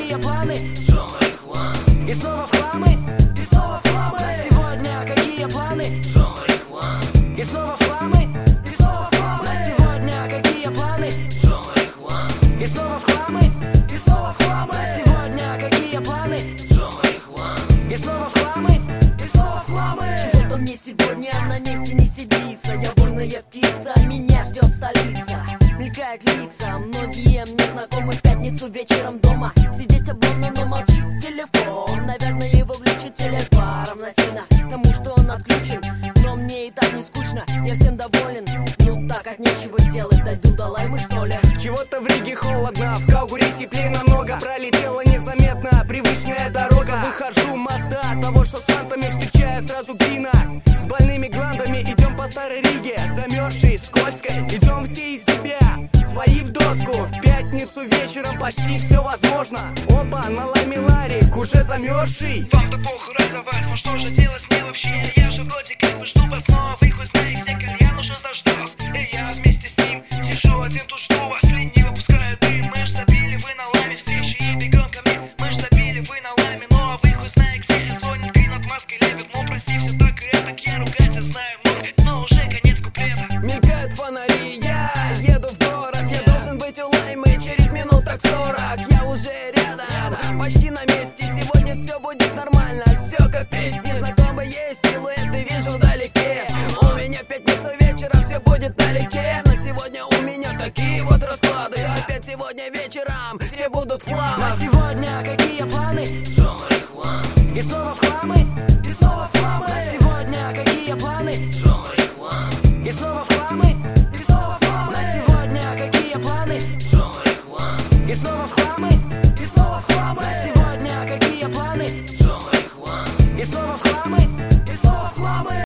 какие планы? Что моих планы? И снова в хламы? И снова в хламы. На сегодня какие планы? Что моих планы? И снова в хламы? И снова в хламы. На сегодня какие планы? Что моих планы? И снова в хламы? И снова в хламы. На сегодня какие планы? Что моих планы? И снова в хламы? И снова в хламы. Чего-то мне сегодня на месте не сидится. Я вольная птица, меня ждет столица. Мелькают лица, многие мне знакомы. В пятницу вечером дома сидеть обломно, но молчит телефон. Наверное, его влечет Теле2 равносильно тому, что он отключен. Но мне и так не скучно, я всем доволен. Ну так от нечего делать, дойду до Лаймы, что ли. Чего-то в Риге холодно, в Каугуре теплее намного. Пролетела незаметно привычная дорога. Выхожу моста, того, что с фантами встречаю сразу Грина. С больными гландами идем по старой Риге. Замерзшей, скользкой, идем все из себя. Свои в доску, в пятницу вечером почти все возможно. Опа, на Лайме Ларик, уже замерзший. Вам-то похуй за вас, но что же делать мне вообще? Я же вроде как бы жду вас, но вы хоть знаете, где кальян уже заждался. И я вместе с ним сижу один тут жду вас. Лениво пускаю дым, мы ж забили, вы на Лайме встречи и бегом ко мне. Мы ж забили, вы на Лайме, ну а вы хоть знаете, где звонит, Грин от маской лепит. Ну прости, все так и это, я ругаться знаю много, но уже конец куплета. Мелькают фонари, я еду в город. Я должен быть у Лаймы через минуток 40. Я уже рядом, почти на месте. Сегодня все будет нормально, все как песни. Знакомые силуэты вижу вдалеке. У меня пятница вечером, все будет налегке. На сегодня у меня такие вот расклады. Опять сегодня вечером все будут в хламах.